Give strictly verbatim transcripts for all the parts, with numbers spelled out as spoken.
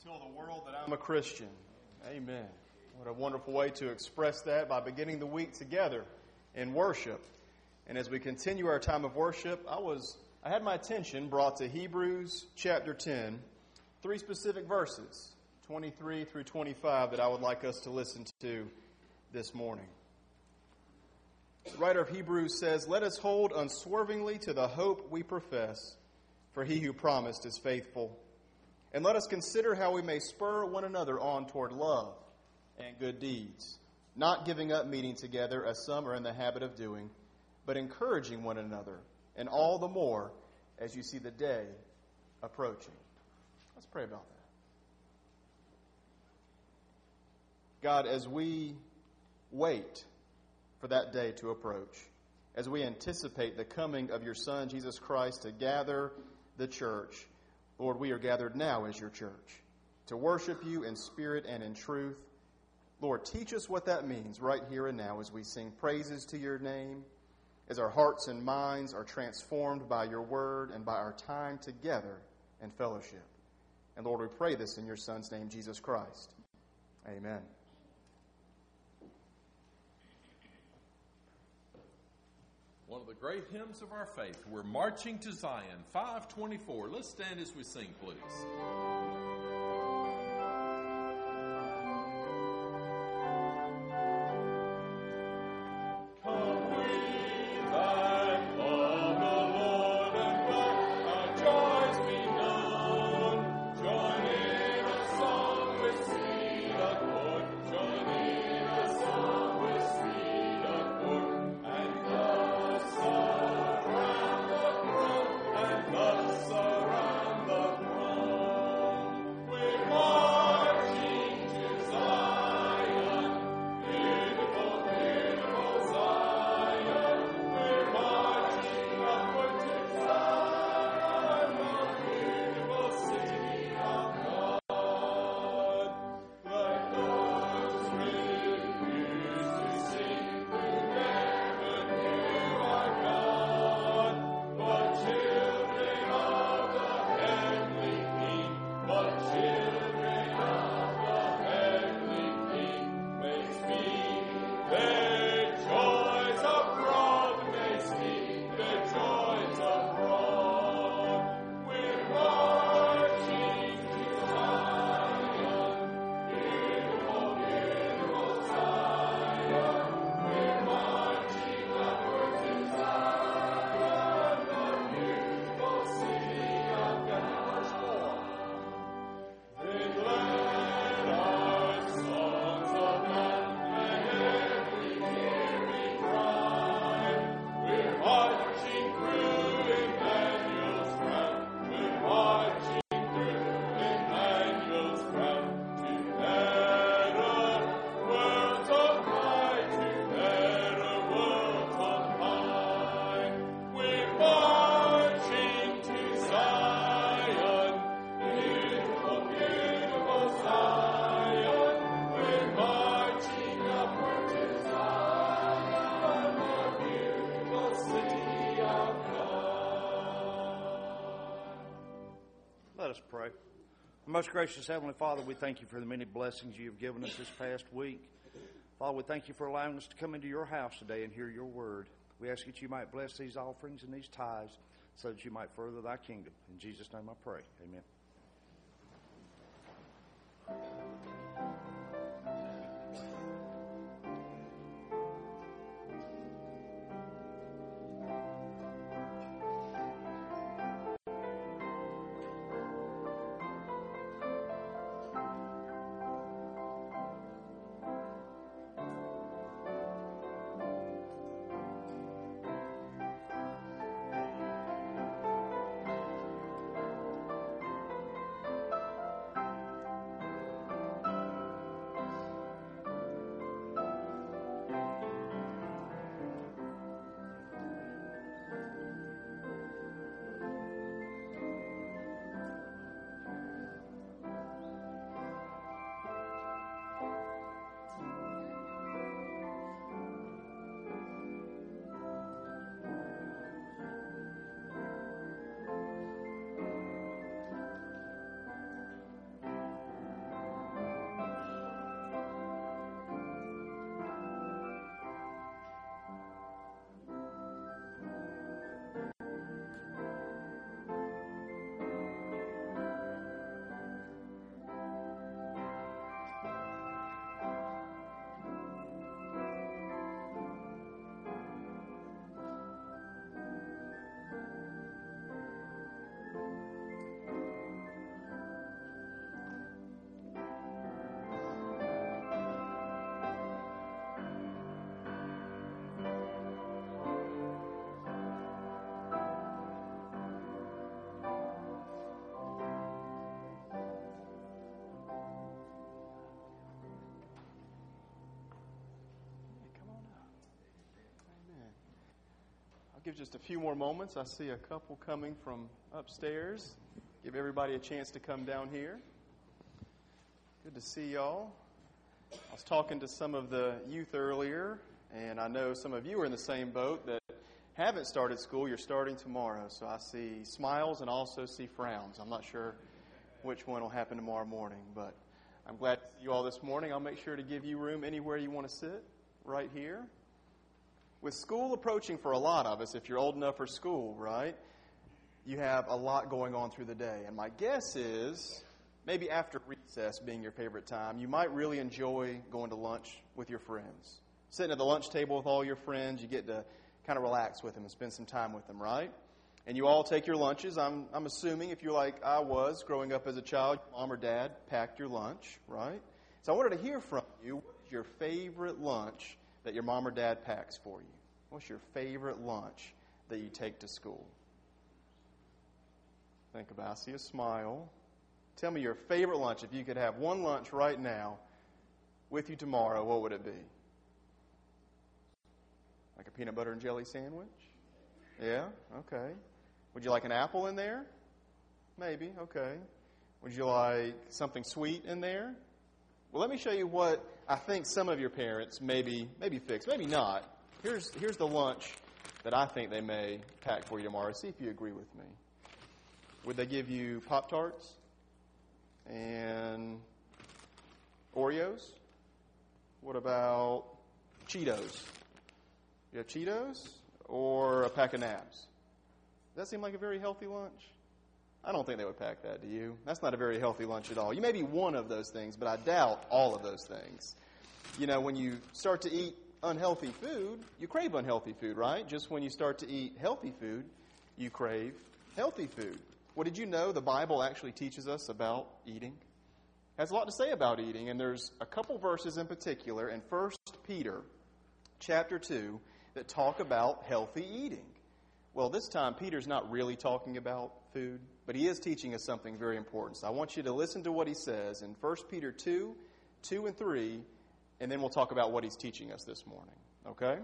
tell the world that I'm a Christian. Amen. What a wonderful way to express that by beginning the week together in worship. And as we continue our time of worship, I was I had my attention brought to Hebrews chapter ten, three specific verses, twenty-three through twenty-five, that I would like us to listen to this morning. The writer of Hebrews says, "Let us hold unswervingly to the hope we profess, for he who promised is faithful. And let us consider how we may spur one another on toward love and good deeds, not giving up meeting together as some are in the habit of doing, but encouraging one another, and all the more as you see the day approaching." Let's pray about that. God, as we wait for that day to approach, as we anticipate the coming of your Son, Jesus Christ, to gather the church, Lord, we are gathered now as your church to worship you in spirit and in truth. Lord, teach us what that means right here and now as we sing praises to your name, as our hearts and minds are transformed by your word and by our time together in fellowship. And Lord, we pray this in your Son's name, Jesus Christ. Amen. One of the great hymns of our faith. We're Marching to Zion, five twenty-four. Let's stand as we sing, please. Pray. Most gracious Heavenly Father, we thank you for the many blessings you have given us this past week. Father, we thank you for allowing us to come into your house today and hear your word. We ask that you might bless these offerings and these tithes so that you might further thy kingdom. In Jesus' name I pray. Amen. give just a few more moments. I see a couple coming from upstairs. Give everybody a chance to come down here. Good to see y'all. I was talking to some of the youth earlier, and I know some of you are in the same boat that haven't started school. You're starting tomorrow. So I see smiles and also see frowns. I'm not sure which one will happen tomorrow morning, but I'm glad to see you all this morning. I'll make sure to give you room anywhere you want to sit, right here. With school approaching for a lot of us, if you're old enough for school, right, you have a lot going on through the day. And my guess is, maybe after recess being your favorite time, you might really enjoy going to lunch with your friends. Sitting at the lunch table with all your friends, you get to kind of relax with them and spend some time with them, right? And you all take your lunches. I'm, I'm assuming if you're like I was growing up as a child, mom or dad packed your lunch, right? So I wanted to hear from you. What is your favorite lunch that your mom or dad packs for you? What's your favorite lunch that you take to school? Think about it. I see a smile. Tell me your favorite lunch. If you could have one lunch right now with you tomorrow, what would it be? Like a peanut butter and jelly sandwich? Yeah? Okay. Would you like an apple in there? Maybe. Okay. Would you like something sweet in there? Well, let me show you what I think some of your parents maybe maybe fix. Maybe not. Here's here's the lunch that I think they may pack for you tomorrow. See if you agree with me. Would they give you Pop-Tarts and Oreos? What about Cheetos? You have Cheetos or a pack of Nabs? Does that seem like a very healthy lunch? I don't think they would pack that, do you? That's not a very healthy lunch at all. You may be one of those things, but I doubt all of those things. You know, when you start to eat unhealthy food, you crave unhealthy food, right? Just when you start to eat healthy food, you crave healthy food. Well, did you know the Bible actually teaches us about eating? It has a lot to say about eating, and there's a couple verses in particular in First Peter chapter two that talk about healthy eating. Well, this time Peter's not really talking about food, but he is teaching us something very important. So I want you to listen to what he says in First Peter two, two and three, and then we'll talk about what he's teaching us this morning. Okay?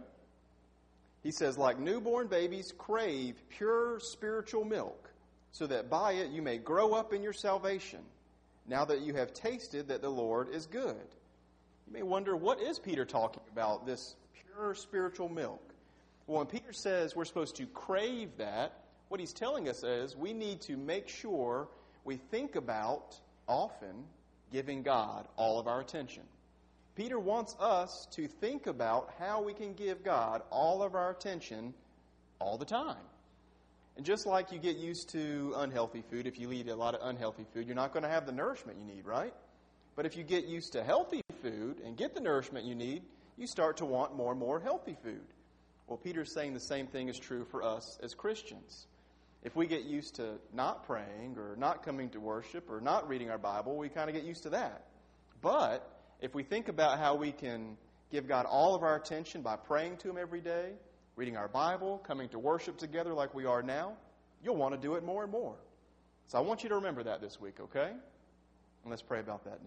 He says, like newborn babies crave pure spiritual milk, so that by it you may grow up in your salvation, now that you have tasted that the Lord is good. You may wonder, what is Peter talking about, this pure spiritual milk? Well, when Peter says we're supposed to crave that, what he's telling us is we need to make sure we think about often giving God all of our attention. Peter wants us to think about how we can give God all of our attention all the time. And just like you get used to unhealthy food, if you eat a lot of unhealthy food, you're not going to have the nourishment you need, right? But if you get used to healthy food and get the nourishment you need, you start to want more and more healthy food. Well, Peter's saying the same thing is true for us as Christians. If we get used to not praying or not coming to worship or not reading our Bible, we kind of get used to that. But if we think about how we can give God all of our attention by praying to Him every day, reading our Bible, coming to worship together like we are now, you'll want to do it more and more. So I want you to remember that this week, okay? And let's pray about that now.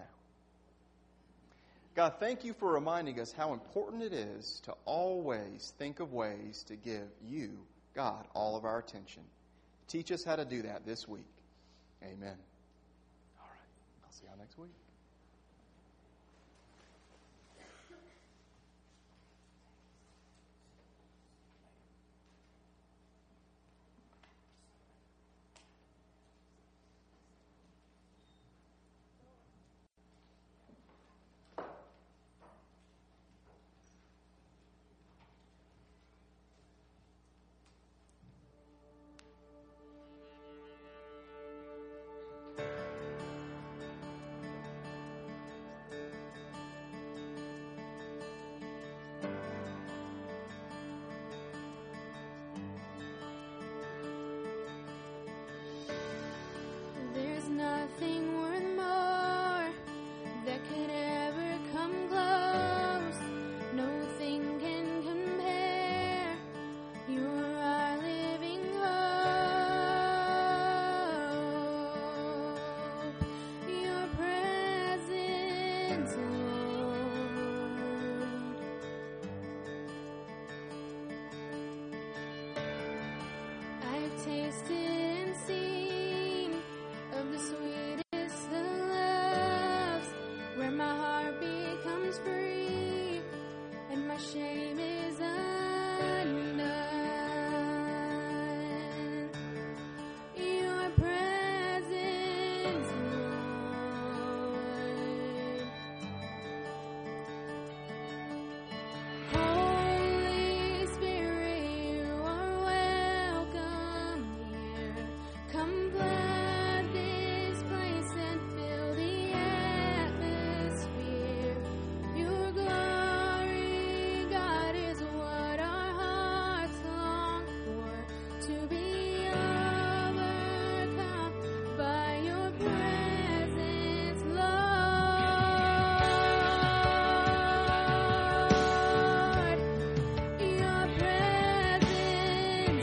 God, thank you for reminding us how important it is to always think of ways to give you, God, all of our attention. Teach us how to do that this week. Amen. All right. I'll see y'all next week. tasted and seen of the sweetest of loves, where my heart becomes free and my shame is undone. Your presence, Lord. Holy Spirit, you are welcome here. Come flood this place and fill the atmosphere. Your glory, God, is what our hearts long for, to be overcome by your presence, Lord. Your presence,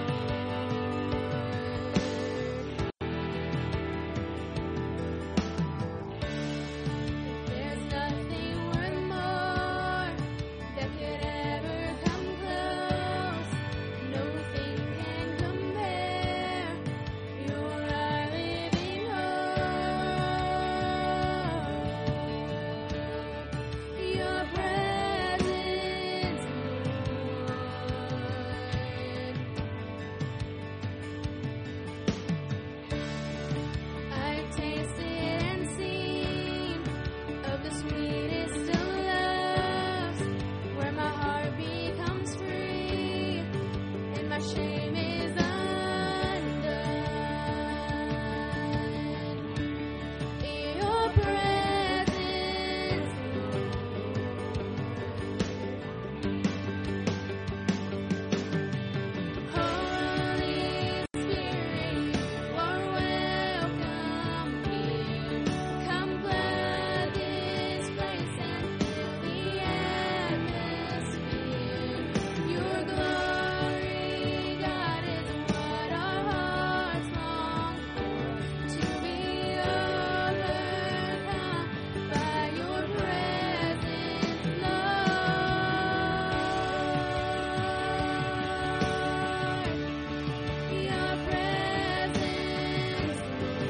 Lord. There's nothing worth more that could ever come close. Nothing can compare. You're our living hope. Your presence, Lord. I've tasted and seen of the sweetest of loves, where my heart becomes free and my shame is undone. Your presence, Holy Spirit, you are welcome here. Come flood this place and fill the atmosphere. Your glory, God, is what our hearts long for, to be overcome by your presence, Lord. Your presence,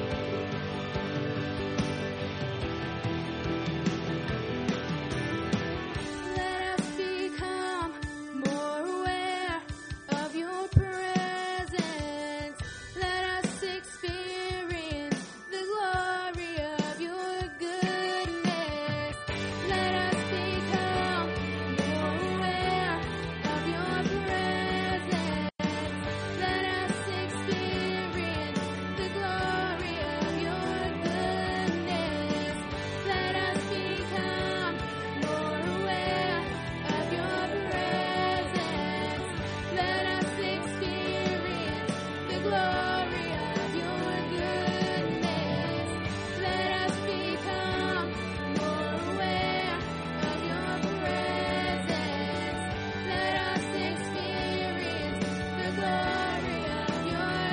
let us become more aware of your presence. Let us experience the glory of your goodness. Let us become more aware of your presence. Let us experience the glory of your goodness. Let us become more aware of your presence. Let us experience the glory of your goodness. Let us become more aware of your presence. Let us experience the glory of your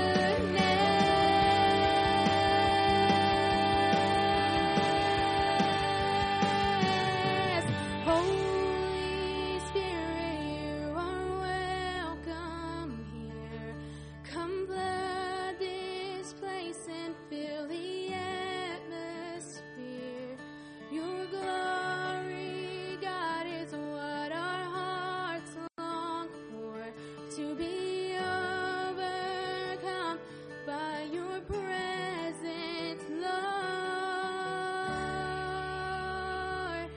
goodness. Holy Spirit, you are welcome here. Come flood this place and fill the atmosphere. Your glory, God, is what our hearts long for, to be overcome by your presence, Lord.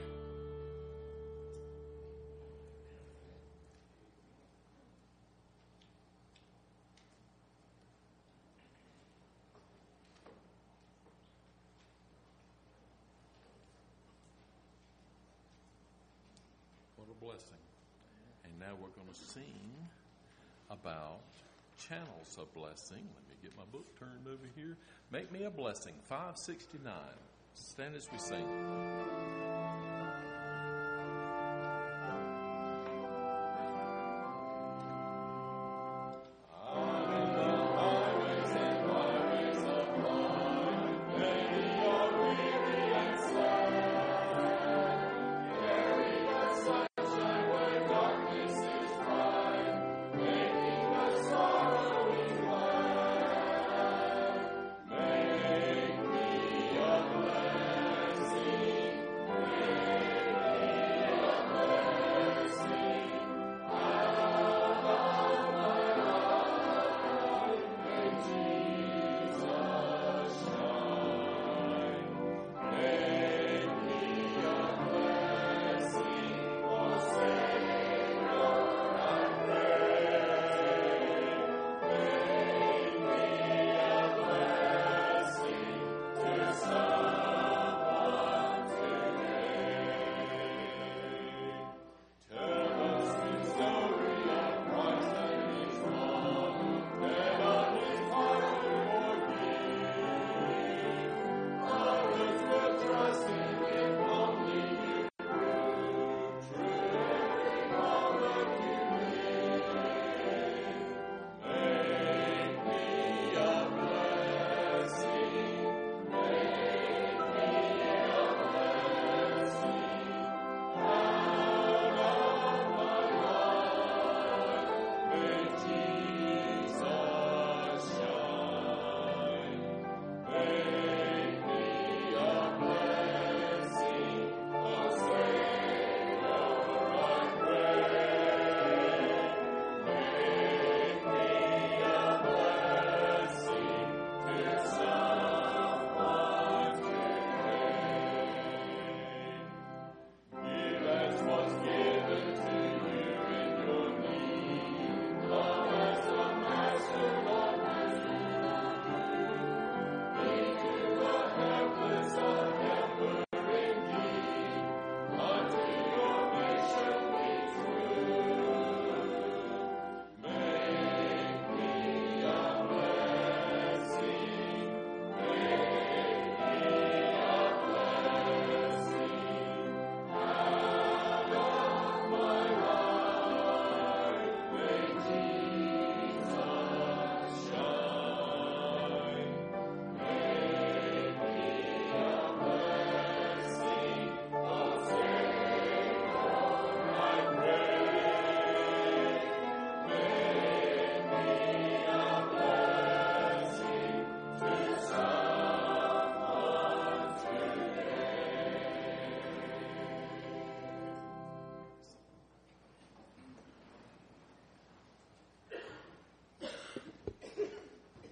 What a blessing. And now we're going to sing about channels of blessing. Let me get my book turned over here. Make Me a Blessing, five sixty-nine. Stand as we sing. Sunshine where darkness is bright, making us sorrow in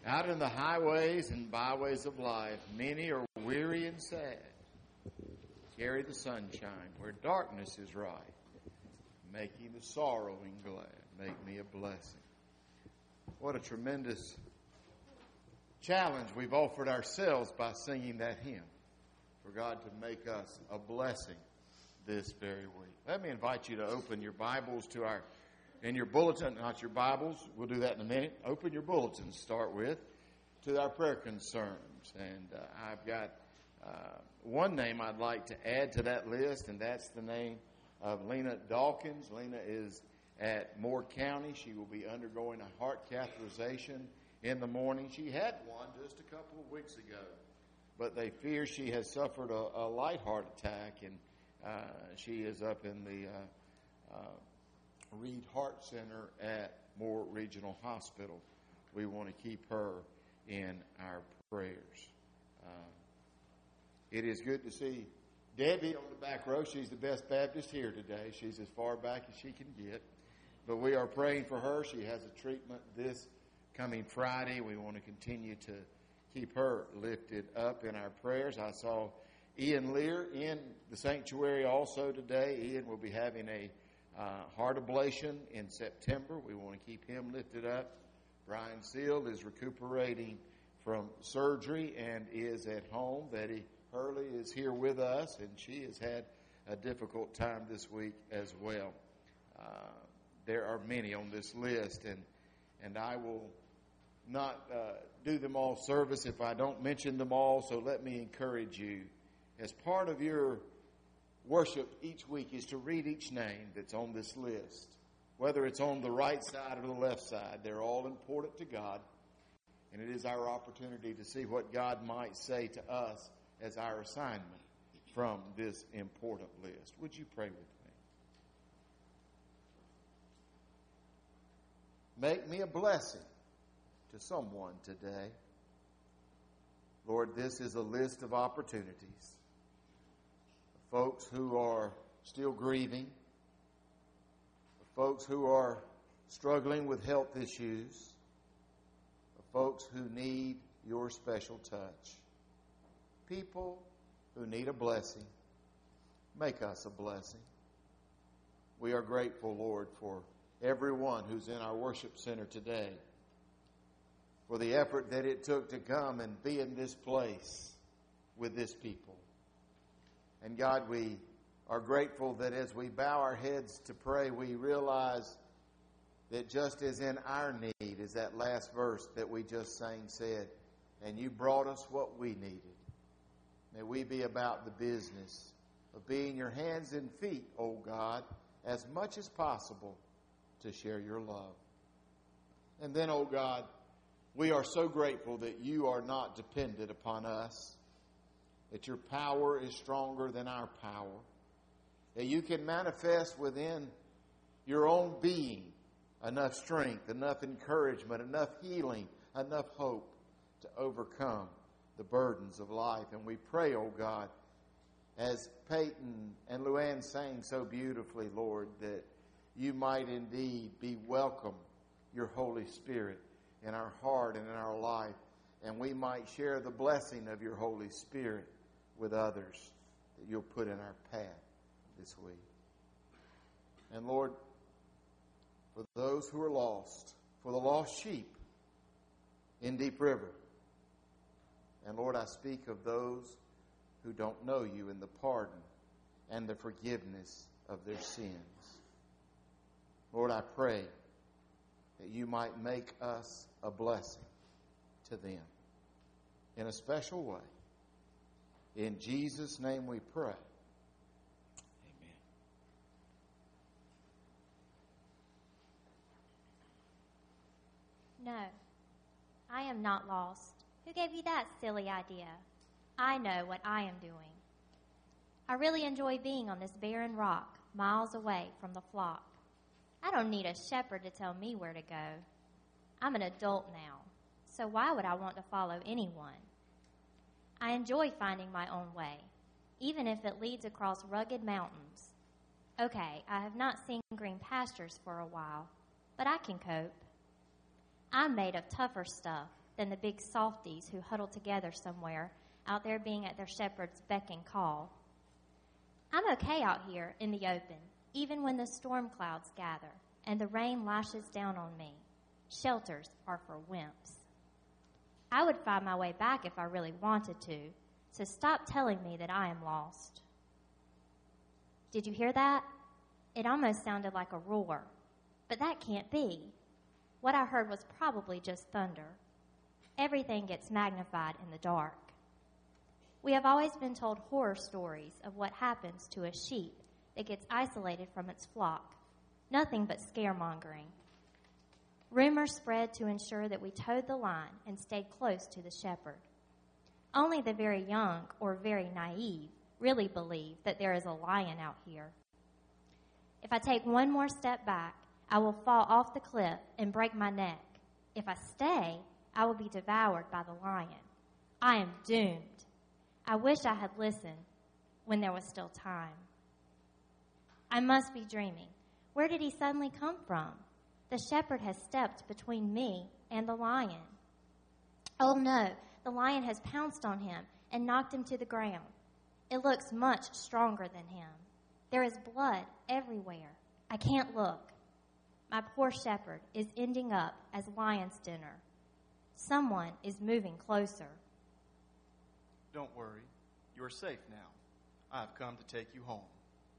Out in the highways and byways of life, many are weary and sad. Carry the sunshine where darkness is rife, making the sorrowing glad. Make me a blessing. What a tremendous challenge we've offered ourselves by singing that hymn, for God to make us a blessing this very week. Let me invite you to open your Bibles to our, in your bulletin, not your Bibles, we'll do that in a minute. Open your bulletins, start with, to our prayer concerns. And uh, I've got uh, one name I'd like to add to that list, and that's the name of Lena Dawkins. Lena is at Moore County. She will be undergoing a heart catheterization in the morning. She had one just a couple of weeks ago, but they fear she has suffered a, a light heart attack, and uh, she is up in the uh, uh, Reed Heart Center at Moore Regional Hospital. We want to keep her in our prayers. Uh, it is good to see Debbie on the back row. She's the best Baptist here today. She's as far back as she can get. But we are praying for her. She has a treatment this coming Friday. We want to continue to keep her lifted up in our prayers. I saw Ian Lear in the sanctuary also today. Ian will be having a uh, heart ablation in September. We want to keep him lifted up. Brian Seal is recuperating from surgery and is at home. Betty Hurley is here with us, and she has had a difficult time this week as well. Uh, there are many on this list, and and I will not uh, do them all service if I don't mention them all, so let me encourage you. As part of your worship each week is to read each name that's on this list. Whether it's on the right side or the left side, they're all important to God, and it is our opportunity to see what God might say to us as our assignment from this important list. Would you pray with me? Make me a blessing to someone today. Lord, this is a list of opportunities. Folks who are still grieving, folks who are struggling with health issues, folks who need your special touch, people who need a blessing. Make us a blessing. We are grateful, Lord, for everyone who's in our worship center today, for the effort that it took to come and be in this place with this people. And God, we are grateful that as we bow our heads to pray, we realize that just as in our need, as that last verse that we just sang said, and you brought us what we needed. May we be about the business of being your hands and feet, O God, as much as possible to share your love. And then, O God, we are so grateful that you are not dependent upon us, that your power is stronger than our power, that you can manifest within your own being enough strength, enough encouragement, enough healing, enough hope to overcome the burdens of life. And we pray, oh God, as Peyton and Luann sang so beautifully, Lord, that you might indeed be welcome, your Holy Spirit, in our heart and in our life, and we might share the blessing of your Holy Spirit with others that you'll put in our path this week. And Lord, for those who are lost, for the lost sheep in Deep River, and Lord, I speak of those who don't know you in the pardon and the forgiveness of their sins. Lord, I pray that you might make us a blessing to them in a special way. In Jesus' name we pray. Amen. No, I am not lost. Who gave you that silly idea? I know what I am doing. I really enjoy being on this barren rock, miles away from the flock. I don't need a shepherd to tell me where to go. I'm an adult now, so why would I want to follow anyone? I enjoy finding my own way, even if it leads across rugged mountains. Okay, I have not seen green pastures for a while, but I can cope. I'm made of tougher stuff than the big softies who huddle together somewhere out there being at their shepherd's beck and call. I'm okay out here in the open, even when the storm clouds gather and the rain lashes down on me. Shelters are for wimps. I would find my way back if I really wanted to, so stop telling me that I am lost. Did you hear that? It almost sounded like a roar, but that can't be. What I heard was probably just thunder. Everything gets magnified in the dark. We have always been told horror stories of what happens to a sheep that gets isolated from its flock. Nothing but scaremongering. Rumors spread to ensure that we towed the line and stayed close to the shepherd. Only the very young or very naive really believe that there is a lion out here. If I take one more step back, I will fall off the cliff and break my neck. If I stay, I will be devoured by the lion. I am doomed. I wish I had listened when there was still time. I must be dreaming. Where did he suddenly come from? The shepherd has stepped between me and the lion. Oh no, the lion has pounced on him and knocked him to the ground. It looks much stronger than him. There is blood everywhere. I can't look. My poor shepherd is ending up as lion's dinner. Someone is moving closer. Don't worry. You are safe now. I have come to take you home.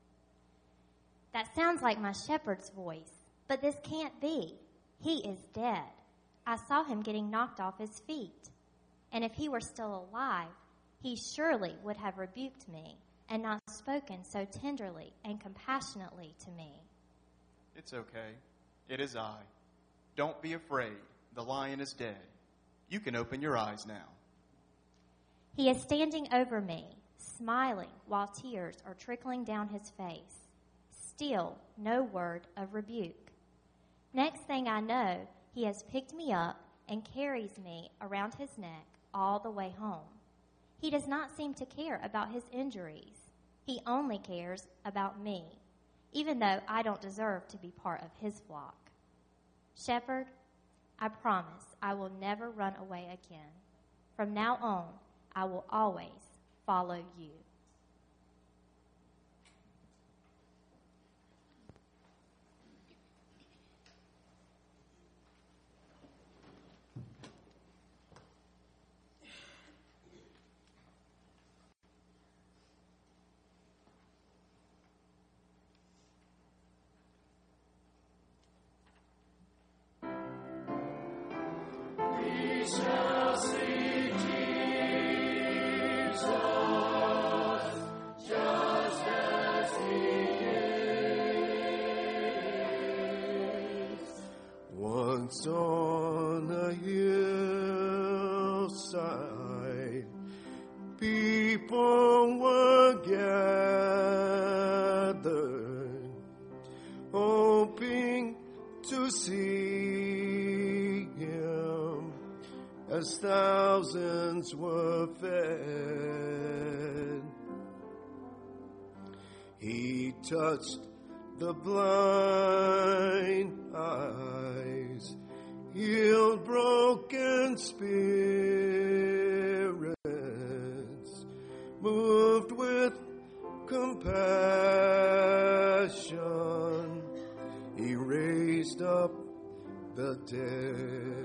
That sounds like my shepherd's voice, but this can't be. He is dead. I saw him getting knocked off his feet. And if he were still alive, he surely would have rebuked me and not spoken so tenderly and compassionately to me. It's okay. It is I. Don't be afraid. The lion is dead. You can open your eyes now. He is standing over me, smiling while tears are trickling down his face. Still, no word of rebuke. Next thing I know, he has picked me up and carries me around his neck all the way home. He does not seem to care about his injuries. He only cares about me, even though I don't deserve to be part of his flock. Shepherd, I promise I will never run away again. From now on, I will always follow you. Once on a hillside, people were gathered, hoping to see him as thousands were fed. He touched the blind eyes, healed broken spirits, moved with compassion. He raised up the dead.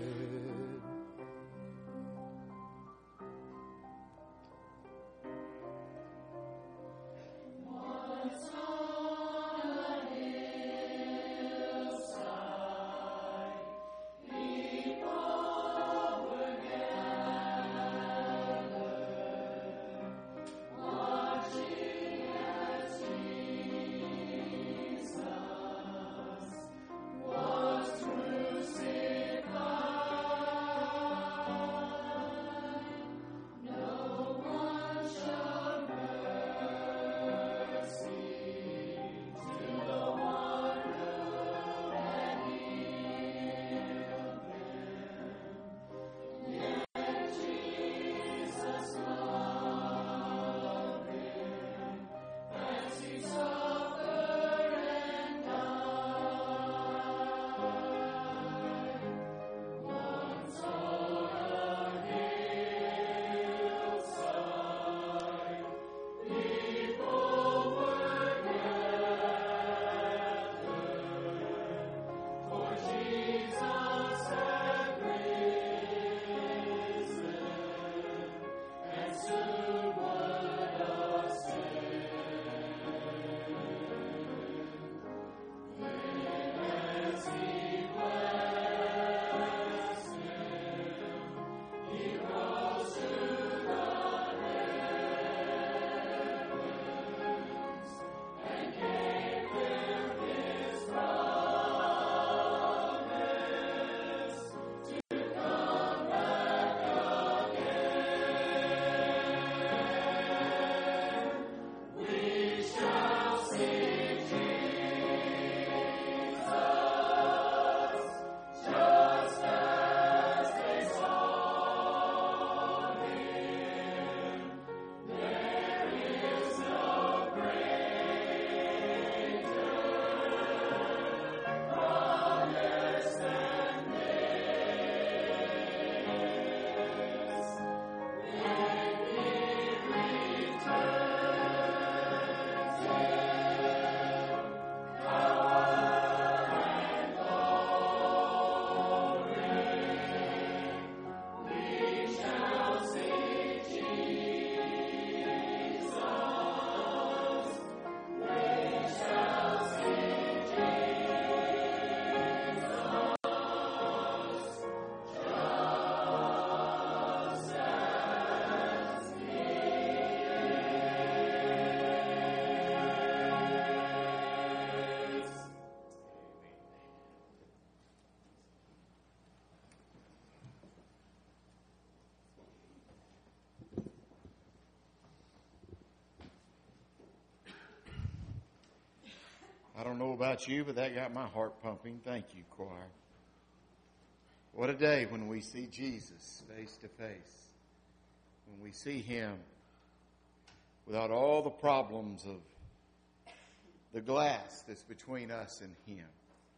don't know about you, but that got my heart pumping. Thank you, choir. What a day when we see Jesus face to face. When we see Him without all the problems of the glass that's between us and Him.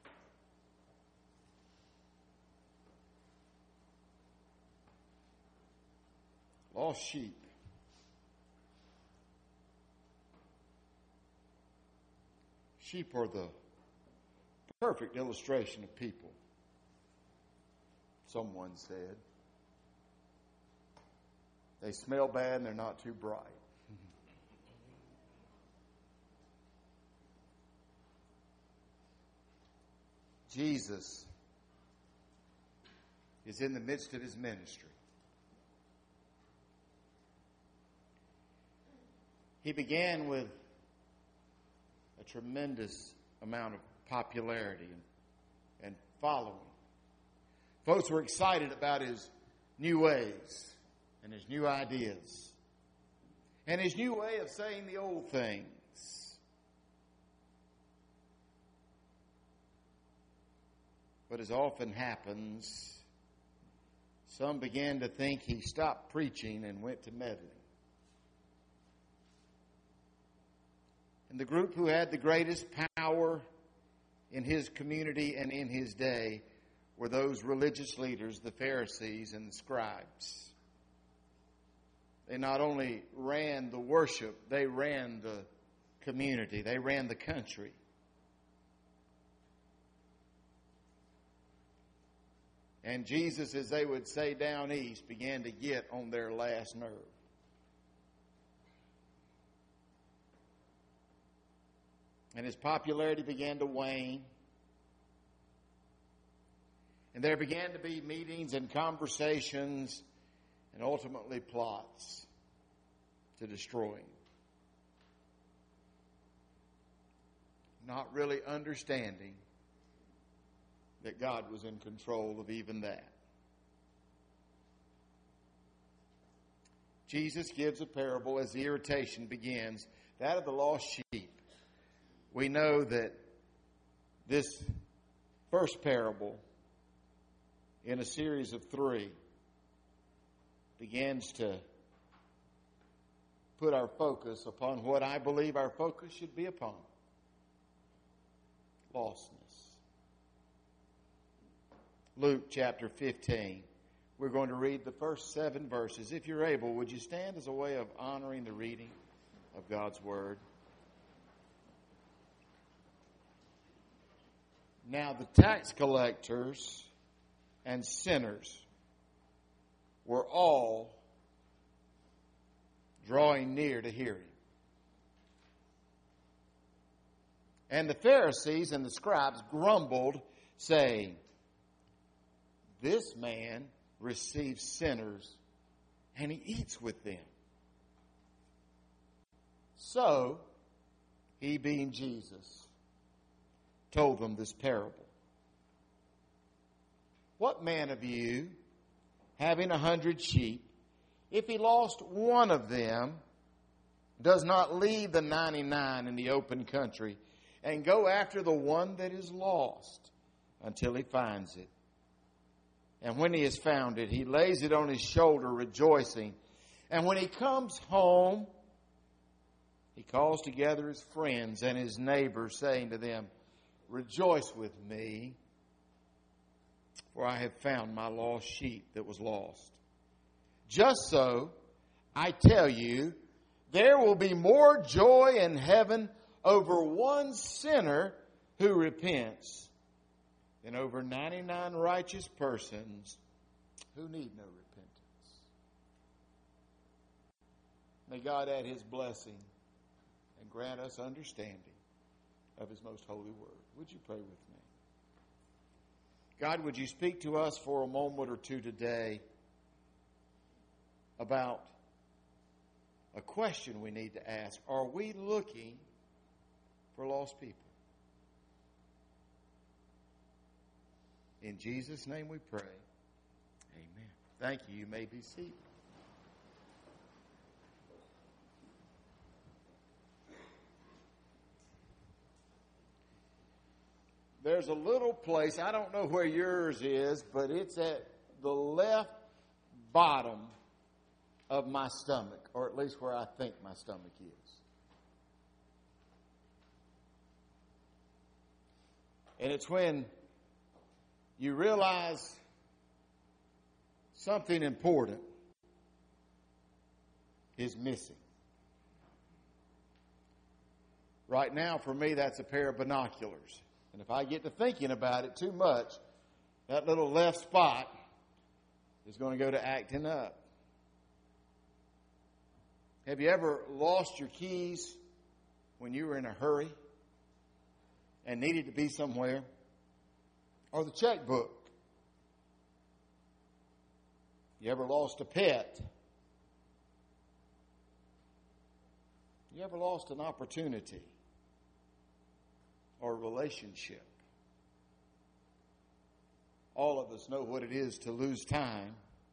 Lost sheep. Sheep are the perfect illustration of people, someone said. They smell bad and they're not too bright. Jesus is in the midst of His ministry. He began with a tremendous amount of popularity and, and following. Folks were excited about His new ways and His new ideas and His new way of saying the old things. But as often happens, some began to think He stopped preaching and went to meddling. And the group who had the greatest power in His community and in His day were those religious leaders, the Pharisees and the scribes. They not only ran the worship, they ran the community, they ran the country. And Jesus, as they would say down east, began to get on their last nerve. And His popularity began to wane. And there began to be meetings and conversations and ultimately plots to destroy Him. Not really understanding that God was in control of even that. Jesus gives a parable as the irritation begins, that of the lost sheep. We know that this first parable in a series of three begins to put our focus upon what I believe our focus should be upon. Lostness. Luke chapter fifteen. We're going to read the first seven verses. If you're able, would you stand as a way of honoring the reading of God's Word? Now the tax collectors and sinners were all drawing near to hear Him. And the Pharisees and the scribes grumbled, saying, "This man receives sinners, and He eats with them." So, He, being Jesus, told them this parable. What man of you, having a hundred sheep, if he lost one of them, does not leave the ninety-nine in the open country and go after the one that is lost until he finds it? And when he has found it, he lays it on his shoulder, rejoicing. And when he comes home, he calls together his friends and his neighbors, saying to them, "Rejoice with me, for I have found my lost sheep that was lost." Just so, I tell you, there will be more joy in heaven over one sinner who repents than over ninety-nine righteous persons who need no repentance. May God add His blessing and grant us understanding of His most holy word. Would you pray with me? God, would you speak to us for a moment or two today about a question we need to ask? Are we looking for lost people? In Jesus' name we pray. Amen. Thank you. You may be seated. there's a little place, I don't know where yours is, but it's at the left bottom of my stomach, or at least where I think my stomach is. And it's when you realize something important is missing. Right now, for me, that's a pair of binoculars. And if I get to thinking about it too much, that little left spot is going to go to acting up. Have you ever lost your keys when you were in a hurry and needed to be somewhere? Or the checkbook? You ever lost a pet? You ever lost an opportunity or a relationship? All of us know what it is to lose time.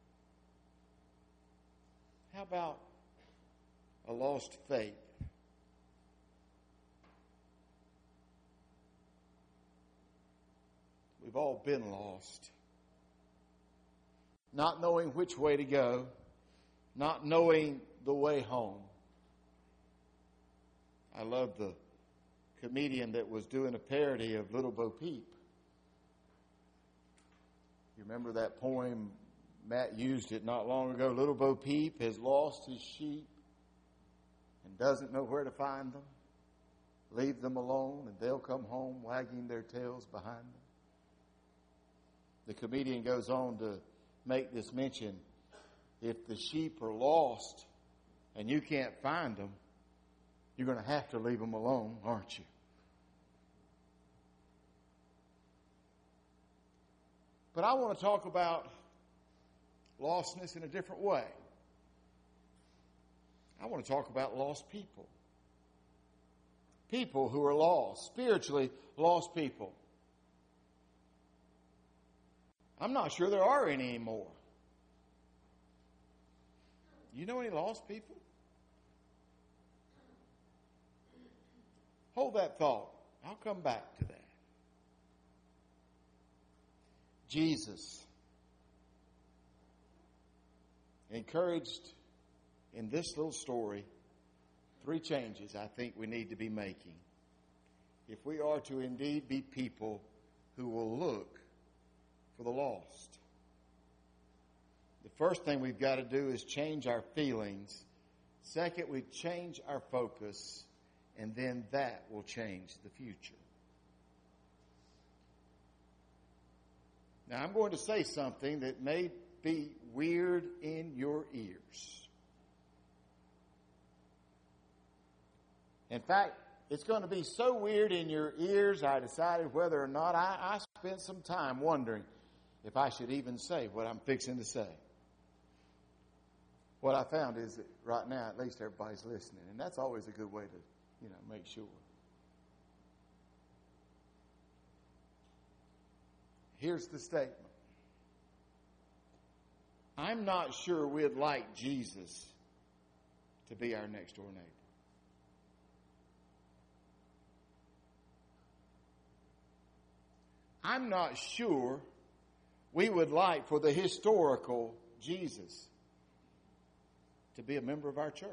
How about a lost faith? We've all been lost. Not knowing which way to go, not knowing the way home. I love the comedian that was doing a parody of Little Bo Peep. You remember that poem? Matt used it not long ago. Little Bo Peep has lost his sheep and doesn't know where to find them. Leave them alone and they'll come home wagging their tails behind them. The comedian goes on to make this mention. If the sheep are lost and you can't find them, you're going to have to leave them alone, aren't you? But I want to talk about lostness in a different way. I want to talk about lost people. People who are lost, spiritually lost people. I'm not sure there are any anymore. You know any lost people? Hold that thought. I'll come back to that. Jesus encouraged in this little story three changes I think we need to be making if we are to indeed be people who will look for the lost. The first thing we've got to do is change our feelings. Second, we change our focus, and then that will change the future. Now, I'm going to say something that may be weird in your ears. In fact, it's going to be so weird in your ears, I decided whether or not I, I spent some time wondering if I should even say what I'm fixing to say. What I found is that right now, at least everybody's listening, and that's always a good way to, you know, make sure. Here's the statement. I'm not sure we'd like Jesus to be our next door neighbor. I'm not sure we would like for the historical Jesus to be a member of our church.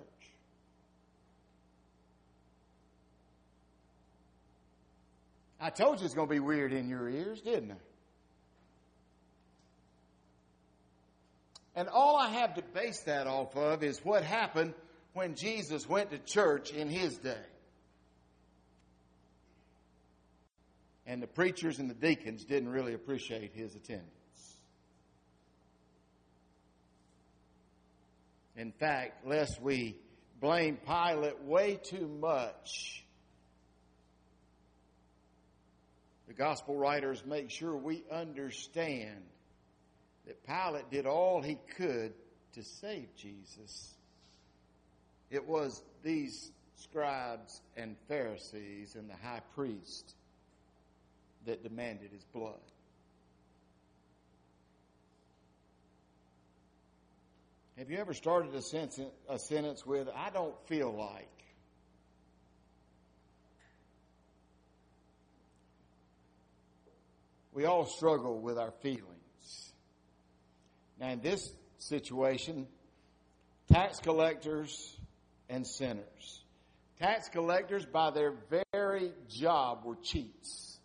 I told you it's going to be weird in your ears, didn't I? And all I have to base that off of is what happened when Jesus went to church in his day. And the preachers and the deacons didn't really appreciate his attendance. In fact, lest we blame Pilate way too much, the gospel writers make sure we understand that Pilate did all he could to save Jesus. It was these scribes and Pharisees and the high priest that demanded his blood. Have you ever started a sentence, a sentence with, I don't feel like? We all struggle with our feelings. Now, in this situation, tax collectors and sinners. Tax collectors, by their very job, were cheats.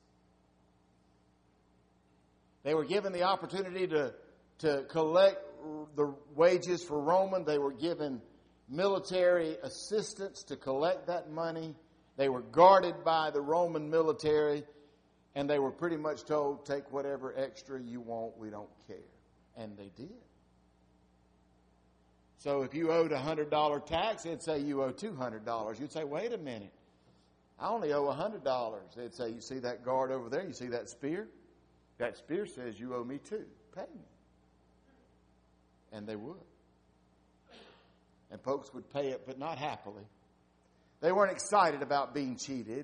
They were given the opportunity to, to collect the wages for Roman. They were given military assistance to collect that money. They were guarded by the Roman military, and they were pretty much told, take whatever extra you want, we don't care. And they did. So if you owed a one hundred dollars tax, they'd say you owe two hundred dollars. You'd say, wait a minute, I only owe one hundred dollars. They'd say, you see that guard over there? You see that spear? That spear says you owe me too. Pay me. And they would. And folks would pay it, but not happily. They weren't excited about being cheated.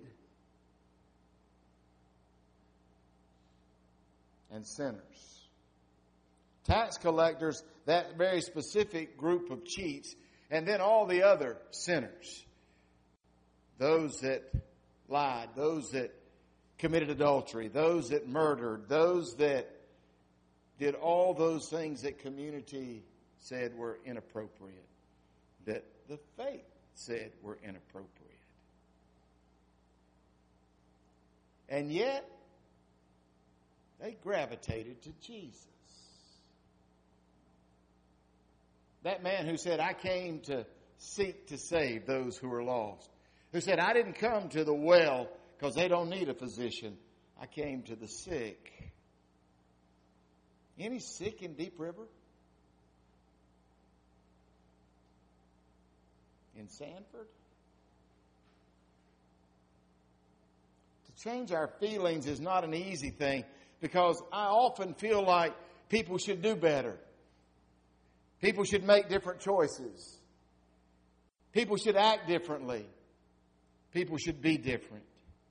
And sinners. Tax collectors, that very specific group of cheats, and then all the other sinners. Those that lied, those that committed adultery, those that murdered, those that did all those things that community said were inappropriate, that the faith said were inappropriate. And yet, they gravitated to Jesus. That man who said, I came to seek to save those who are lost. Who said, I didn't come to the well because they don't need a physician. I came to the sick. Any sick in Deep River? In Sanford? To change our feelings is not an easy thing, because I often feel like people should do better. People should make different choices. People should act differently. People should be different.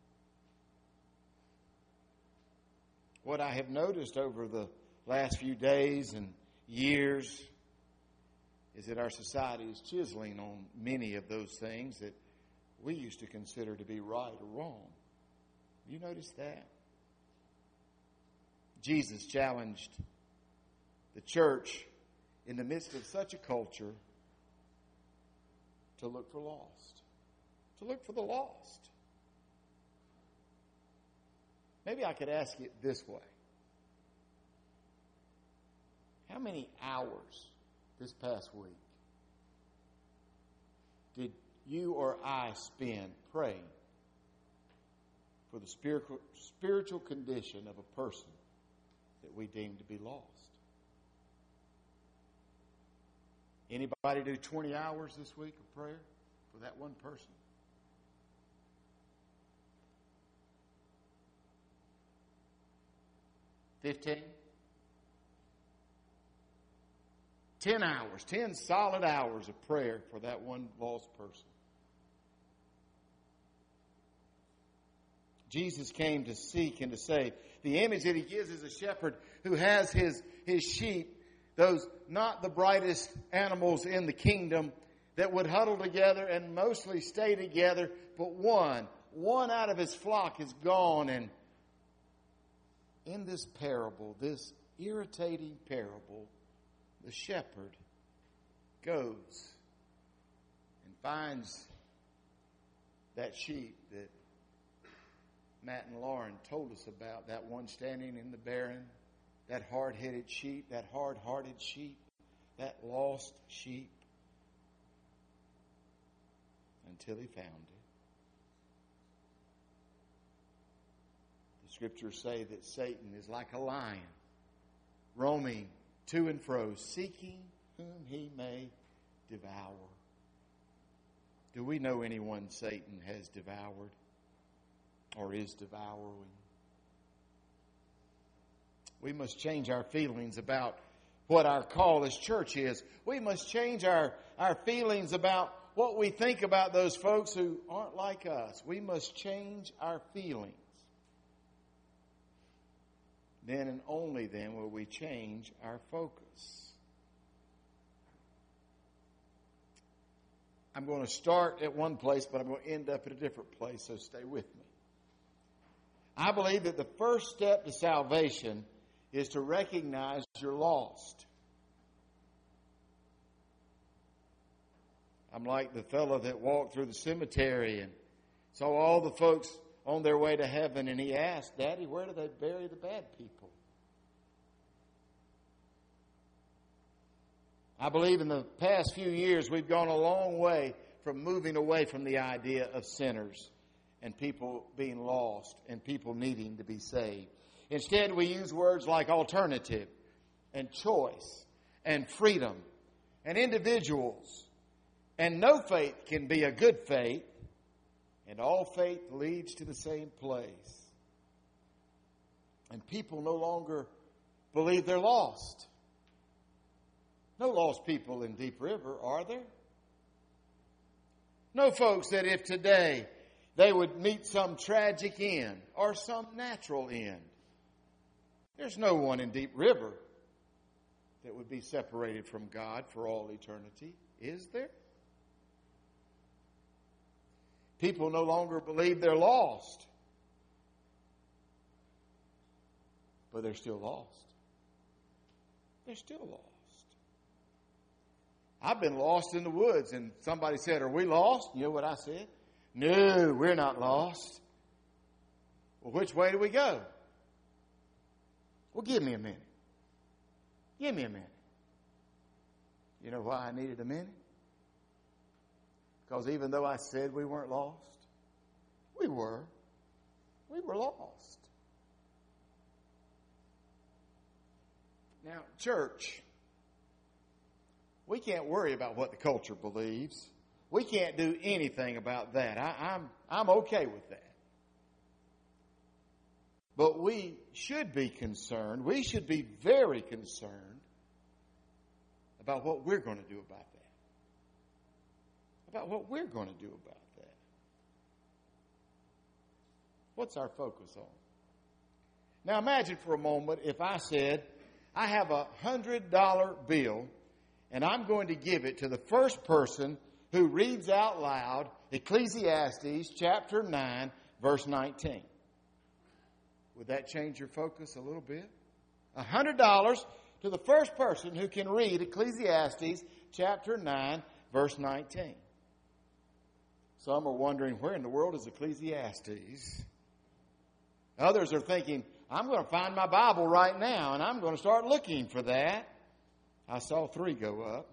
What I have noticed over the last few days and years is that our society is chiseling on many of those things that we used to consider to be right or wrong. You notice that? Jesus challenged the church in the midst of such a culture to look for lost. To look for the lost. Maybe I could ask it this way. How many hours this past week did you or I spend praying for the spiritual, spiritual condition of a person that we deem to be lost? Anybody do twenty hours this week of prayer for that one person? Fifteen? Ten hours, ten solid hours of prayer for that one lost person. Jesus came to seek and to save. The image that he gives is a shepherd who has his, his sheep, those not the brightest animals in the kingdom, that would huddle together and mostly stay together, but one, one out of his flock is gone. And in this parable, this irritating parable, the shepherd goes and finds that sheep that Matt and Lauren told us about, that one standing in the barren, that hard-headed sheep, that hard-hearted sheep, that lost sheep, until he found it. The scriptures say that Satan is like a lion, roaming to and fro, seeking whom he may devour. Do we know anyone Satan has devoured or is devouring? We must change our feelings about what our call as church is. We must change our, our feelings about what we think about those folks who aren't like us. We must change our feelings. Then and only then will we change our focus. I'm going to start at one place, but I'm going to end up at a different place, so stay with me. I believe that the first step to salvation is to recognize you're lost. I'm like the fellow that walked through the cemetery and saw all the folks on their way to heaven, and he asked, Daddy, where do they bury the bad people? I believe in the past few years we've gone a long way from moving away from the idea of sinners and people being lost and people needing to be saved. Instead, we use words like alternative and choice and freedom and individuals. And no faith can be a good faith, and all faith leads to the same place. And people no longer believe they're lost. No lost people in Deep River, are there? No folks that if today they would meet some tragic end or some natural end. There's no one in Deep River that would be separated from God for all eternity, is there? People no longer believe they're lost. But they're still lost. They're still lost. I've been lost in the woods, and somebody said, are we lost? You know what I said? No, we're not lost. Well, which way do we go? Well, give me a minute. Give me a minute. You know why I needed a minute? Because even though I said we weren't lost, we were. We were lost. Now, church, we can't worry about what the culture believes. We can't do anything about that. I, I'm, I'm okay with that. But we should be concerned. We should be very concerned about what we're going to do about that. About what we're going to do about that. What's our focus on? Now imagine for a moment if I said, I have a one hundred dollar bill and I'm going to give it to the first person who reads out loud Ecclesiastes chapter nine, verse nineteen. Would that change your focus a little bit? one hundred dollars to the first person who can read Ecclesiastes chapter nine, verse nineteen. Some are wondering, where in the world is Ecclesiastes? Others are thinking, I'm going to find my Bible right now, and I'm going to start looking for that. I saw three go up.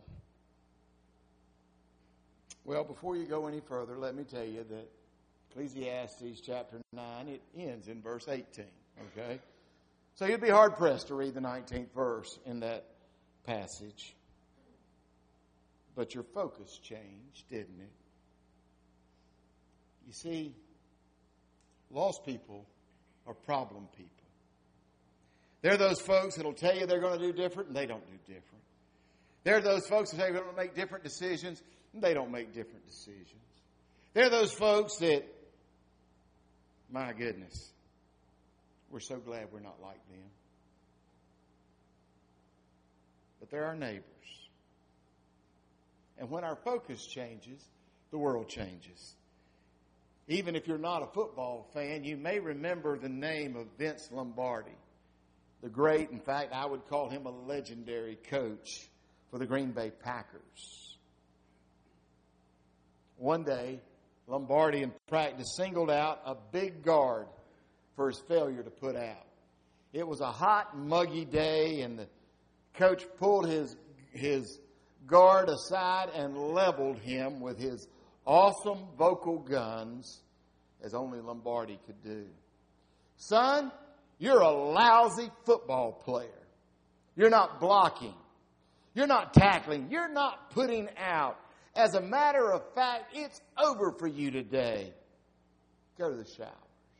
Well, before you go any further, let me tell you that Ecclesiastes chapter nine, it ends in verse eighteen, okay? So you'd be hard-pressed to read the nineteenth verse in that passage. But your focus changed, didn't it? You see, lost people are problem people. They're those folks that will tell you they're going to do different, and they don't do different. They're those folks that say they're going to make different decisions, and they don't make different decisions. They're those folks that, my goodness, we're so glad we're not like them. But they're our neighbors. And when our focus changes, the world changes. Even if you're not a football fan, you may remember the name of Vince Lombardi. The great, in fact, I would call him a legendary coach for the Green Bay Packers. One day, Lombardi in practice singled out a big guard for his failure to put out. It was a hot, muggy day, and the coach pulled his, his guard aside and leveled him with his awesome vocal guns, as only Lombardi could do. Son, you're a lousy football player. You're not blocking. You're not tackling. You're not putting out. As a matter of fact, it's over for you today. Go to the showers.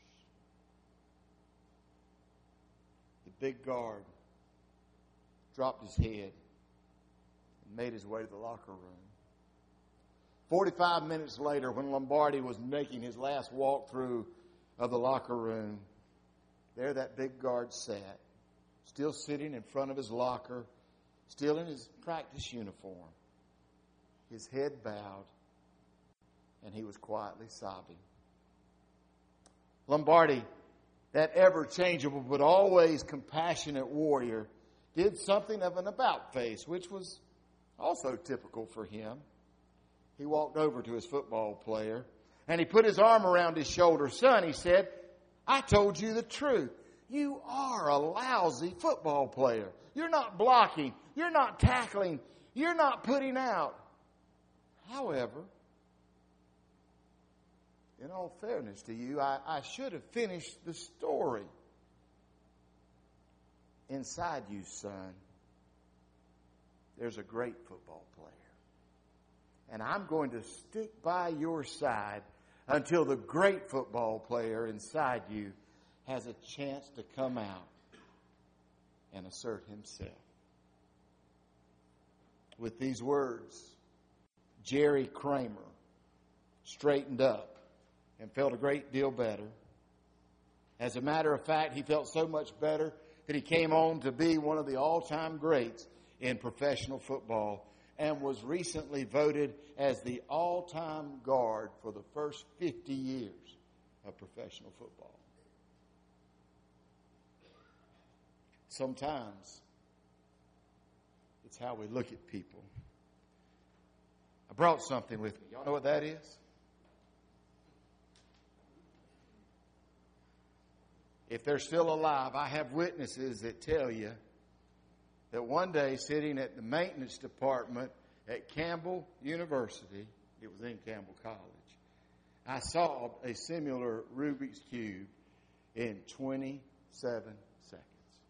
The big guard dropped his head and made his way to the locker room. Forty-five minutes later, when Lombardi was making his last walkthrough of the locker room, there that big guard sat, still sitting in front of his locker, still in his practice uniform, his head bowed, and he was quietly sobbing. Lombardi that ever-changeable but always compassionate warrior, did something of an about-face, which was also typical for him. He walked over to his football player, and he put his arm around his shoulder. Son, he said, I told you the truth. You are a lousy football player. You're not blocking. You're not tackling. You're not putting out. However, in all fairness to you, I, I should have finished the story. Inside you, son, there's a great football player. And I'm going to stick by your side until the great football player inside you has a chance to come out and assert himself. With these words, Jerry Kramer straightened up and felt a great deal better. As a matter of fact, he felt so much better that he came on to be one of the all-time greats in professional football and was recently voted as the all-time guard for the first fifty years of professional football. Sometimes it's how we look at people. I brought something with me. Y'all know what that is? If they're still alive, I have witnesses that tell you that one day sitting at the maintenance department at Campbell University, it was in Campbell College, I solved a similar Rubik's Cube in twenty-seven seconds.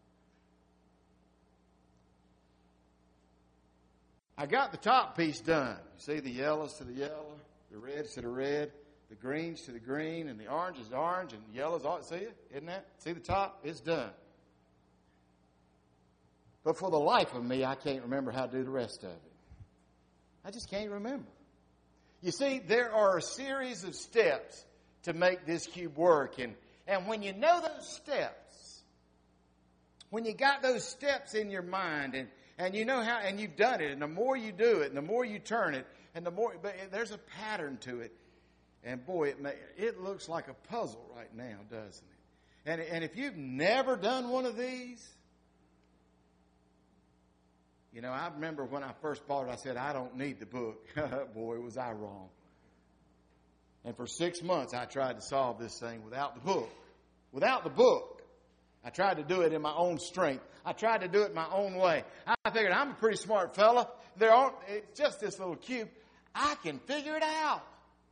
I got the top piece done. You see the yellows to the yellow, the reds to the red, the greens to the green, and the orange is orange, and the yellow's all. See it? Isn't that? See the top? It's done. But for the life of me, I can't remember how to do the rest of it. I just can't remember. You see, there are a series of steps to make this cube work. And, and when you know those steps, when you got those steps in your mind, and, and you know how, and you've done it, and the more you do it, and the more you turn it, and the more, but there's a pattern to it. And boy, it may, it looks like a puzzle right now, doesn't it? And, and if you've never done one of these, you know, I remember when I first bought it, I said, I don't need the book. Boy, was I wrong. And for six months, I tried to solve this thing without the book. Without the book. I tried to do it in my own strength. I tried to do it my own way. I figured, I'm a pretty smart fella. There aren't, it's just this little cube. I can figure it out.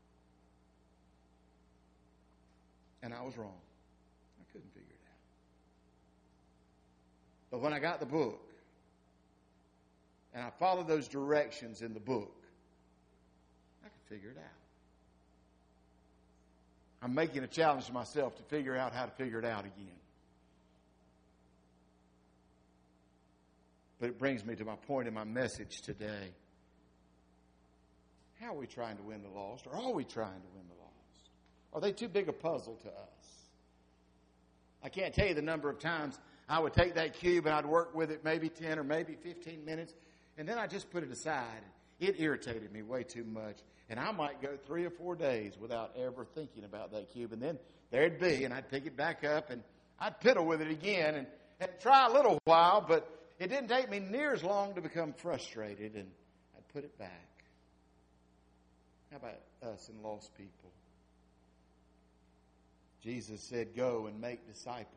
And I was wrong. I couldn't figure it out. But when I got the book, and I followed those directions in the book, I could figure it out. I'm making a challenge to myself to figure out how to figure it out again. But it brings me to my point in my message today. How are we trying to win the lost? Or are we trying to win the lost? Are they too big a puzzle to us? I can't tell you the number of times I would take that cube and I'd work with it maybe ten or maybe fifteen minutes. And then I just put it aside. It irritated me way too much. And I might go three or four days without ever thinking about that cube. And then there'd be, and I'd pick it back up, and I'd piddle with it again and, and try a little while, but it didn't take me near as long to become frustrated, and I'd put it back. How about us and lost people? Jesus said, go and make disciples.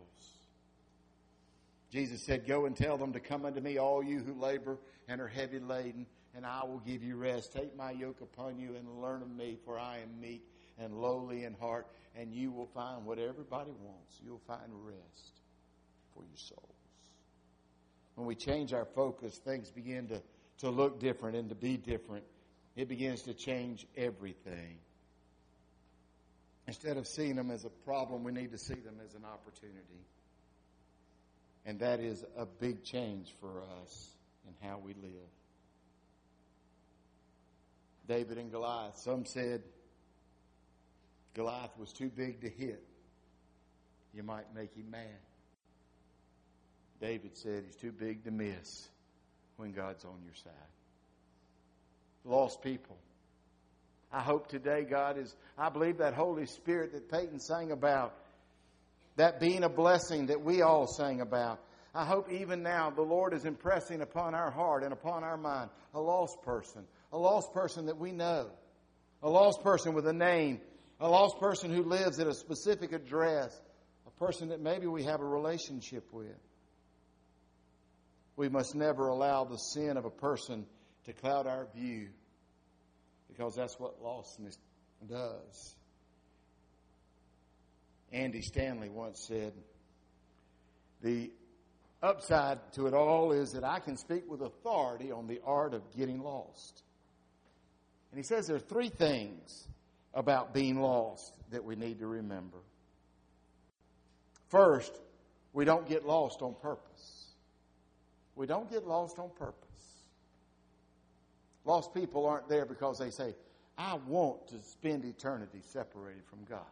Jesus said, go and tell them to come unto me, all you who labor and are heavy laden, and I will give you rest. Take my yoke upon you and learn of me, for I am meek and lowly in heart, and you will find what everybody wants. You'll find rest for your souls. When we change our focus, things begin to, to look different and to be different. It begins to change everything. Instead of seeing them as a problem, we need to see them as an opportunity. And that is a big change for us in how we live. David and Goliath. Some said Goliath was too big to hit. You might make him mad. David said he's too big to miss when God's on your side. Lost people. I hope today God is, I believe that Holy Spirit that Peyton sang about that being a blessing that we all sang about. I hope even now the Lord is impressing upon our heart and upon our mind a lost person, a lost person that we know, a lost person with a name, a lost person who lives at a specific address, a person that maybe we have a relationship with. We must never allow the sin of a person to cloud our view, because that's what lostness does. Andy Stanley once said, the upside to it all is that I can speak with authority on the art of getting lost. And he says there are three things about being lost that we need to remember. First, we don't get lost on purpose. We don't get lost on purpose. Lost people aren't there because they say, I want to spend eternity separated from God.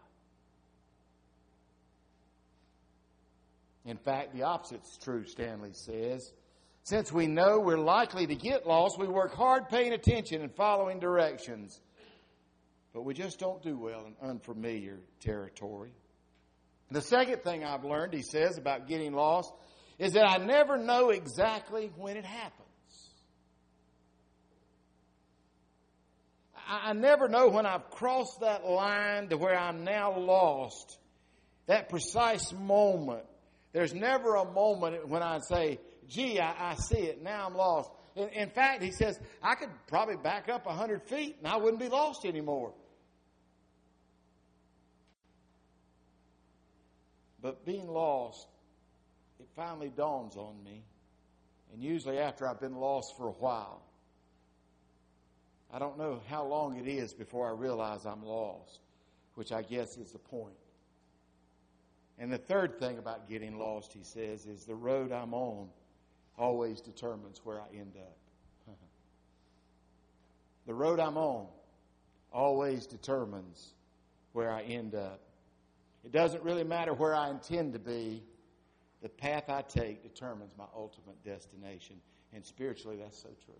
In fact, the opposite's true, Stanley says. Since we know we're likely to get lost, we work hard paying attention and following directions. But we just don't do well in unfamiliar territory. The second thing I've learned, he says, about getting lost is that I never know exactly when it happens. I never know when I've crossed that line to where I'm now lost. That precise moment. There's never a moment when I say, gee, I, I see it, now I'm lost. In, in fact, he says, I could probably back up one hundred feet and I wouldn't be lost anymore. But being lost, it finally dawns on me. And usually after I've been lost for a while. I don't know how long it is before I realize I'm lost, which I guess is the point. And the third thing about getting lost, he says, is the road I'm on always determines where I end up. The road I'm on always determines where I end up. It doesn't really matter where I intend to be. The path I take determines my ultimate destination. And spiritually, that's so true.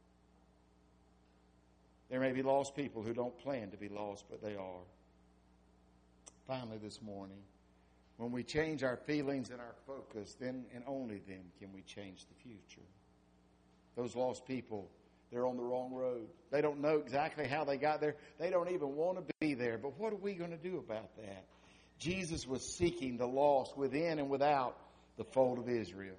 There may be lost people who don't plan to be lost, but they are. Finally, this morning, when we change our feelings and our focus, then and only then can we change the future. Those lost people, they're on the wrong road. They don't know exactly how they got there. They don't even want to be there. But what are we going to do about that? Jesus was seeking the lost within and without the fold of Israel.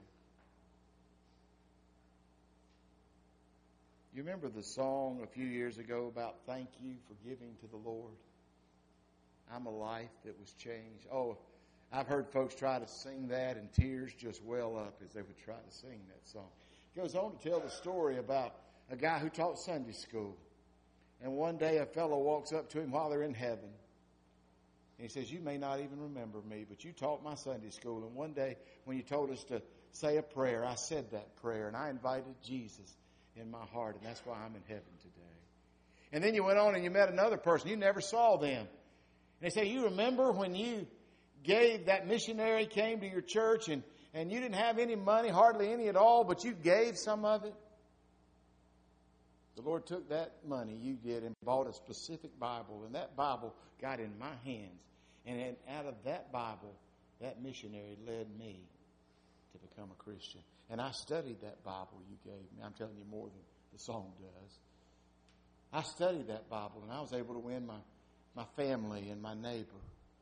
You remember the song a few years ago about thank you for giving to the Lord? I'm a life that was changed. Oh, I've heard folks try to sing that and tears just well up as they would try to sing that song. It goes on to tell the story about a guy who taught Sunday school. And one day a fellow walks up to him while they're in heaven. And he says, you may not even remember me, but you taught my Sunday school. And one day when you told us to say a prayer, I said that prayer and I invited Jesus in my heart. And that's why I'm in heaven today. And then you went on and you met another person. You never saw them. And they say, you remember when you gave, that missionary came to your church and, and you didn't have any money, hardly any at all, but you gave some of it? The Lord took that money you did and bought a specific Bible, and that Bible got in my hands. And then out of that Bible, that missionary led me to become a Christian. And I studied that Bible you gave me. I'm telling you more than the song does. I studied that Bible, and I was able to win my, my family and my neighbor.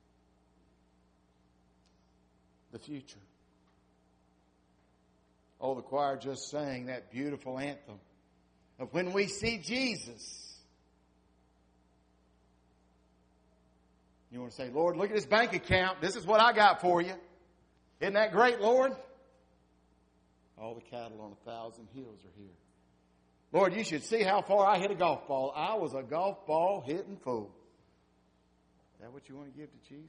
The future. Oh, the choir just sang that beautiful anthem of when we see Jesus. You want to say, Lord, look at this bank account. This is what I got for you. Isn't that great, Lord? All the cattle on a thousand hills are here. Lord, you should see how far I hit a golf ball. I was a golf ball hitting fool. Is that what you want to give to Jesus?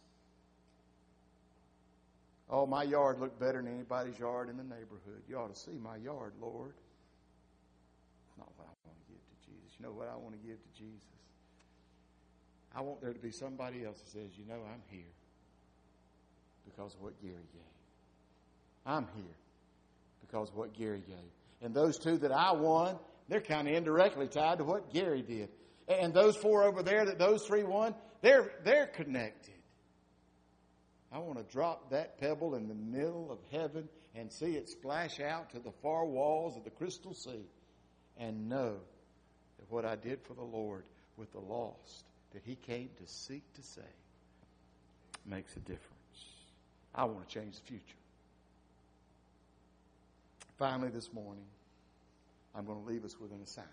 Oh, my yard looked better than anybody's yard in the neighborhood. You ought to see my yard, Lord. Not what I want to give to Jesus. You know what I want to give to Jesus? I want there to be somebody else that says, you know, I'm here because of what Gary gave. I'm here because of what Gary gave. And those two that I won, they're kind of indirectly tied to what Gary did. And those four over there that those three won, they're they're connected. I want to drop that pebble in the middle of heaven and see it splash out to the far walls of the crystal sea and know that what I did for the Lord with the lost, that He came to seek to save, makes a difference. I want to change the future. Finally, this morning, I'm going to leave us with an assignment.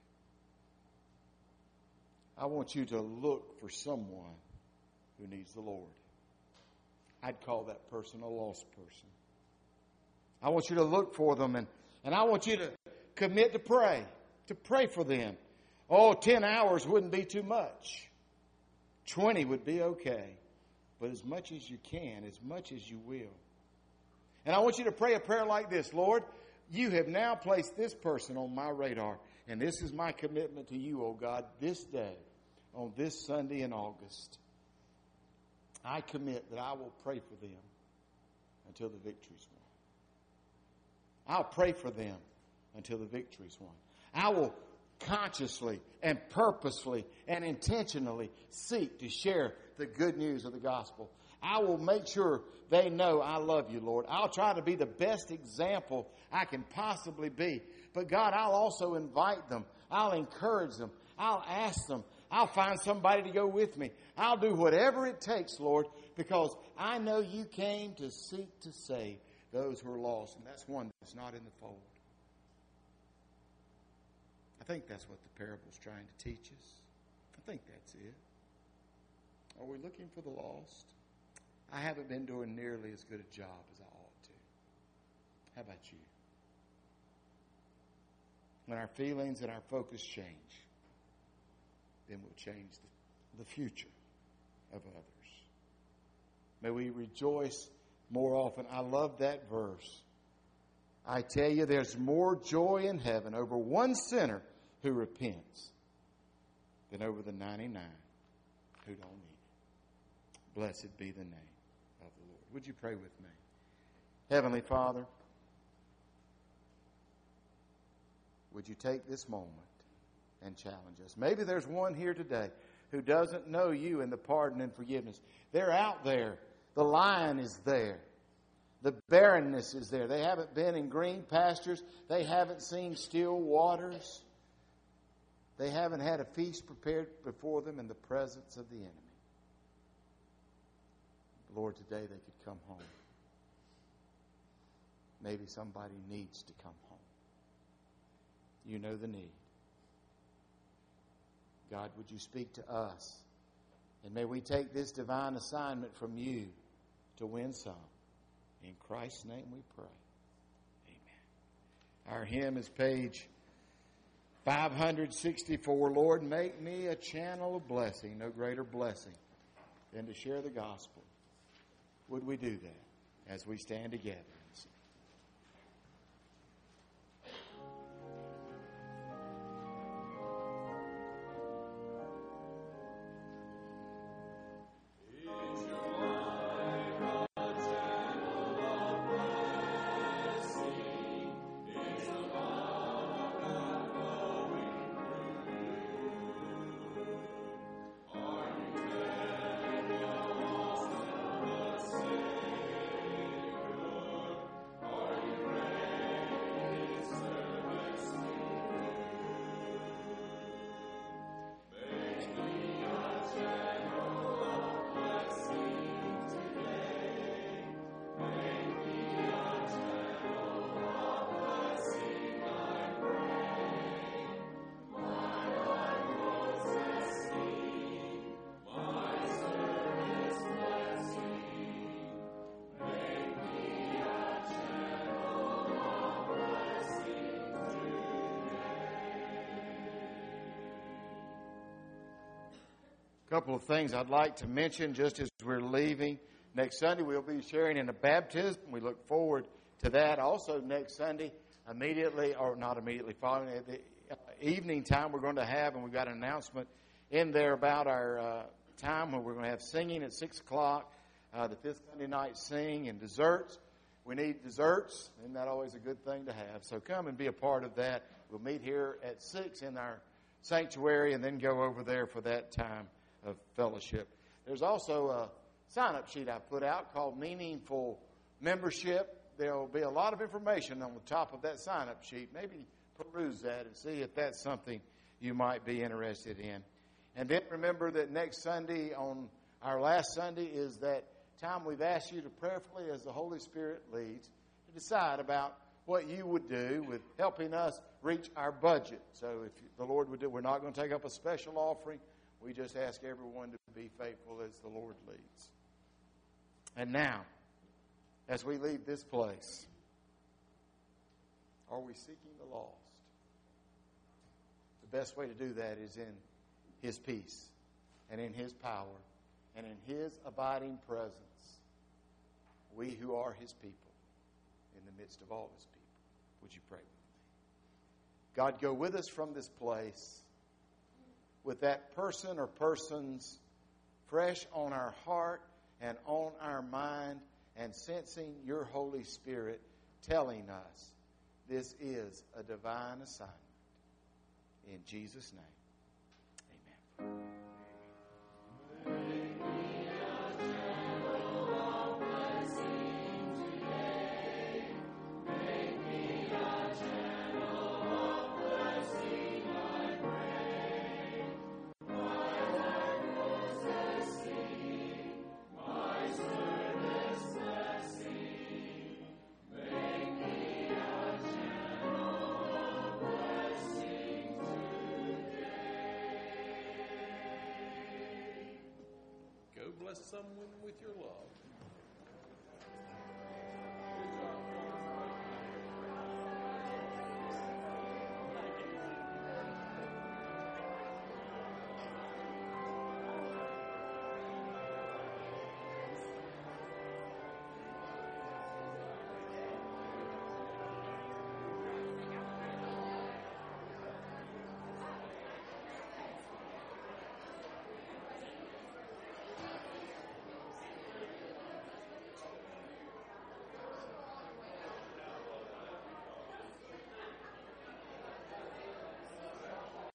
I want you to look for someone who needs the Lord. I'd call that person a lost person. I want you to look for them, and, and I want you to commit to pray, to pray for them. Oh, ten hours wouldn't be too much. twenty would be okay. But as much as you can, as much as you will. And I want you to pray a prayer like this. Lord, you have now placed this person on my radar, and this is my commitment to you, oh God, this day, on this Sunday in August. I commit that I will pray for them until the victory's won. I'll pray for them until the victory's won. I will consciously and purposefully and intentionally seek to share the good news of the gospel. I will make sure they know I love you, Lord. I'll try to be the best example I can possibly be. But God, I'll also invite them. I'll encourage them. I'll ask them. I'll find somebody to go with me. I'll do whatever it takes, Lord, because I know you came to seek to save those who are lost. And that's one that's not in the fold. I think that's what the parable's trying to teach us. I think that's it. Are we looking for the lost? I haven't been doing nearly as good a job as I ought to. How about you? When our feelings and our focus change, then we'll change the, the future of others. May we rejoice more often. I love that verse. I tell you, there's more joy in heaven over one sinner who repents than over the ninety-nine who don't need it. Blessed be the name of the Lord. Would you pray with me? Heavenly Father, would you take this moment and challenge us? Maybe there's one here today who doesn't know you and the pardon and forgiveness. They're out there. The lion is there. The barrenness is there. They haven't been in green pastures. They haven't seen still waters. They haven't had a feast prepared before them in the presence of the enemy. Lord, today they could come home. Maybe somebody needs to come home. You know the need. God, would you speak to us? And may we take this divine assignment from you to win some. In Christ's name we pray. Amen. Our hymn is page five sixty-four. Lord, make me a channel of blessing. No greater blessing than to share the gospel. Would we do that as we stand together? A couple of things I'd like to mention just as we're leaving. Next Sunday we'll be sharing in a baptism. We look forward to that. Also next Sunday, immediately, or not immediately following, at the evening time we're going to have, and we've got an announcement in there about our uh, time when we're going to have singing at six o'clock, uh, the fifth Sunday night sing, and desserts. We need desserts. Isn't that always a good thing to have? So come and be a part of that. We'll meet here at six in our sanctuary and then go over there for that time of fellowship. There's also a sign-up sheet I put out called Meaningful Membership. There will be a lot of information on the top of that sign-up sheet. Maybe peruse that and see if that's something you might be interested in. And then remember that next Sunday, on our last Sunday, is that time we've asked you to prayerfully, as the Holy Spirit leads, to decide about what you would do with helping us reach our budget. So if the Lord would do, we're not going to take up a special offering. We just ask everyone to be faithful as the Lord leads. And now, as we leave this place, are we seeking the lost? The best way to do that is in His peace and in His power and in His abiding presence. We who are His people in the midst of all His people. Would you pray with me? God, go with us from this place with that person or persons fresh on our heart and on our mind, and sensing your Holy Spirit telling us this is a divine assignment. In Jesus' name, amen. Bless someone with your love.